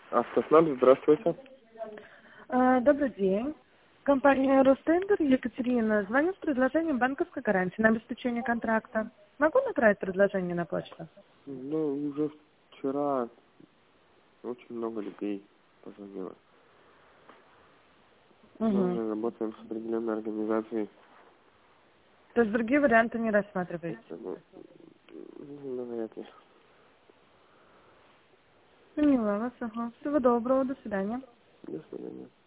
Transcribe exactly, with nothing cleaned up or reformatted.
Автоснаб, здравствуйте. А, Добрый день. Компания Ростендер, Екатерина, звоню с предложением банковской гарантии на обеспечение контракта. Могу направить предложение на почту? Ну, уже вчера очень много людей позвонило. Мы Угу. уже работаем с определенной организацией. То есть другие варианты не рассматриваете? Ну, ну, навряд ли. Поняла вас, ага. Всего доброго, до свидания. До свидания.